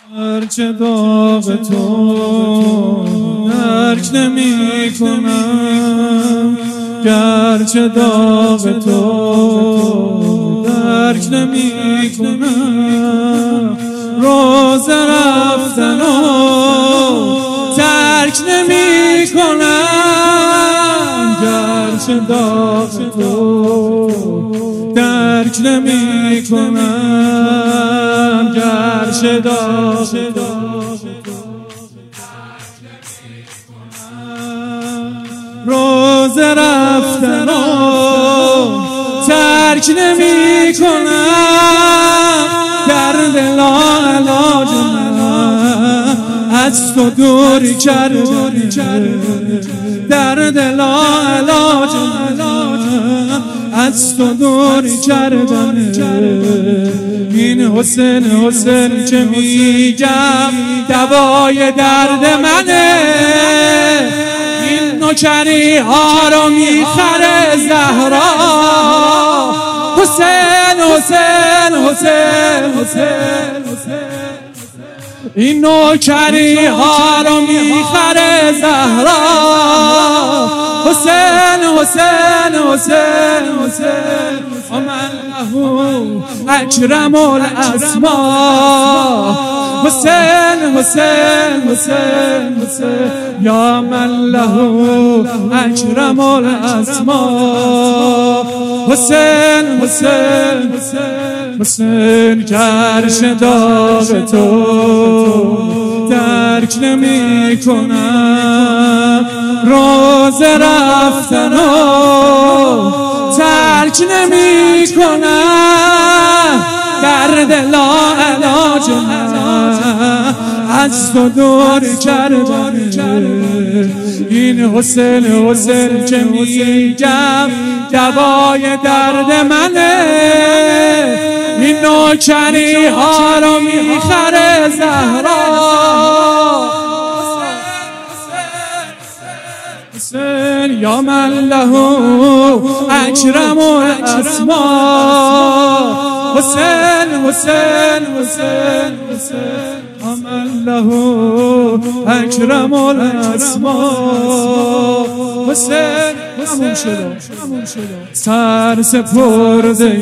هرچه داغ تو درک نمی کنم، گرچه داغ تو درک نمی کنم، روز رفتن و ترک نمی کنم، گرچه داغ تو درک نمی کنم، گرچه داغ تو روز رفتن و ترک نمی کنم، درد لاعلاج من از تو دوری کرده، درد لاعلاج من از تو دوری کرده، این حسین که میگم دوای درد منه، این نوکری ها رو میخره زهرا، حسین حسین حسین حسین، این نوکری ها رو میخره زهرا، حسین حسین حسین حسین، ومن له اکرم الاسماء، حسین حسین حسین حسین، یا من له اکرم الاسماء، حسین حسین حسین، گرچه داغ تو درک نمی کنم، روز رفتن و ترک نمی کنم، درد لاعلاج من از تو دور کرده، این حسین که میگم دوای درد منه، این نوکری ها رو میخره زهرا، حسین یا من له اکرم الاسماء، حسین حسین حسین حسین، یا من له اکرم الاسماء، حسین همون شده سر سپرده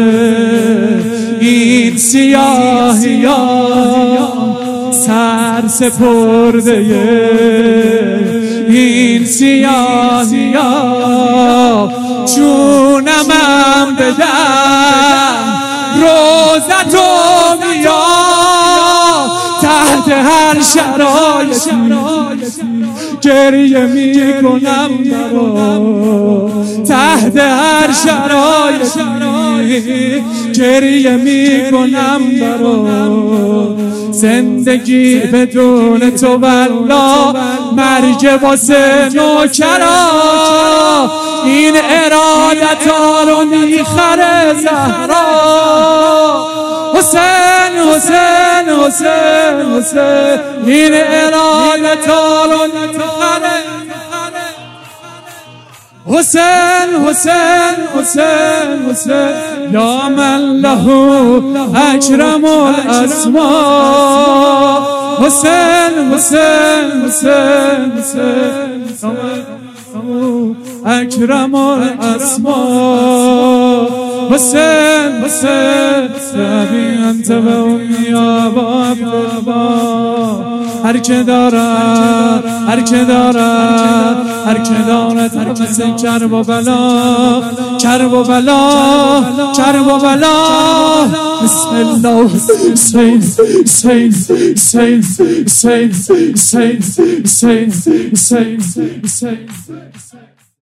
این سیاهیان، سر سپرده این سیاهیان، جونمم بدم روزتو میاد، تحت هر شرایطی گریه میکنم برات، تحت هر شرایطی گریه میکنم برات، زندگی بدون تو والله مرگ واسه نوکرا، این ارادتا رو میخره زهرا، حسین حسین حسین حسین، این ارادتا رو میخره، حسین حسین حسین حسین، یا من له اکرم الاسماء، حسین حسین حسین حسین، اکرم الاسماء، حسین حسین ابی انت و امی ابا عبدالله، هر که دارد هر که دارد هر که دارد نفس کرب و بلا، کرب و بلا، کرب و بلا، بسم الله، سین سین سین سین سین سین سین سین.